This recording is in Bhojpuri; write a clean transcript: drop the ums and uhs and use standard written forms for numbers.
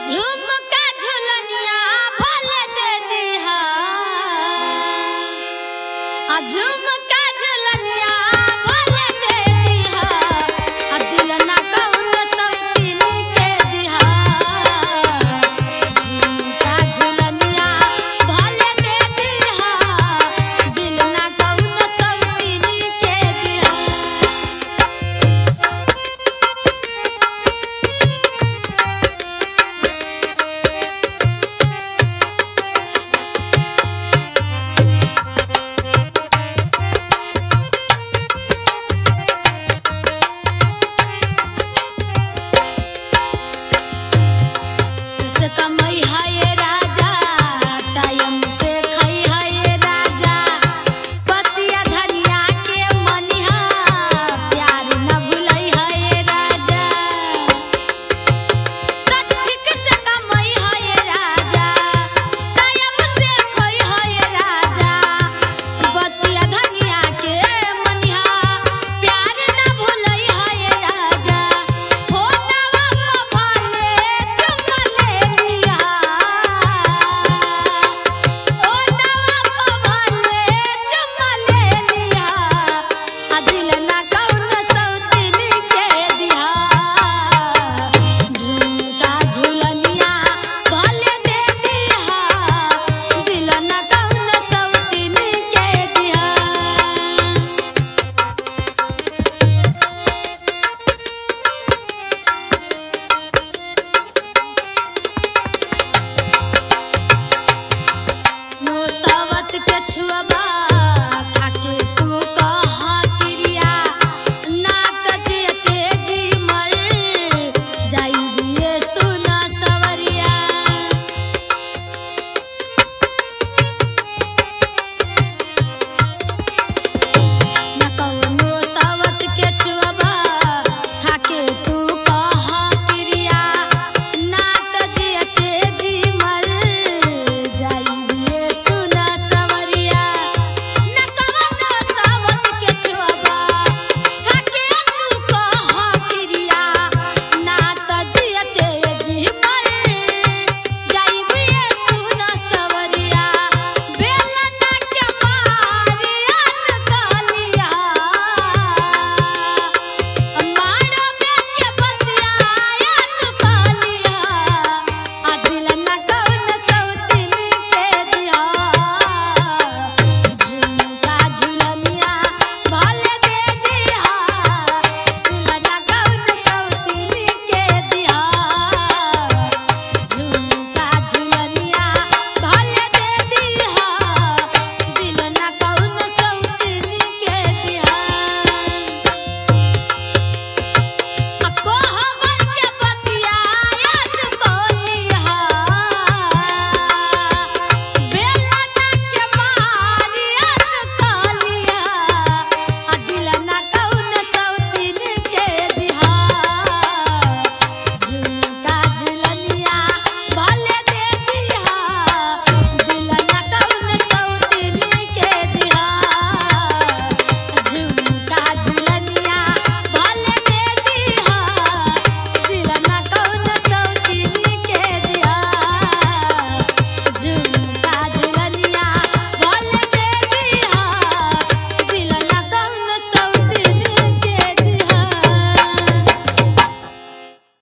झुमका झुलनिया भले दे दिहा झुमका झुलनिया भले दे दिहा दिल ना कौन सौतीन के दिहा झुमका झुलनिया भले दे दिहा दिल ना कौन सौतीन के दिहा कमई है राजा टाइम से खई है राजा पतिया धनिया के मनिहा प्यार न भूलई है राजा ठीक से कमई है राजा टाइम से खई है राजा पतिया धनिया के मनिहा प्यार न भूलई है राजा हो नवा भले चुमले के छुआ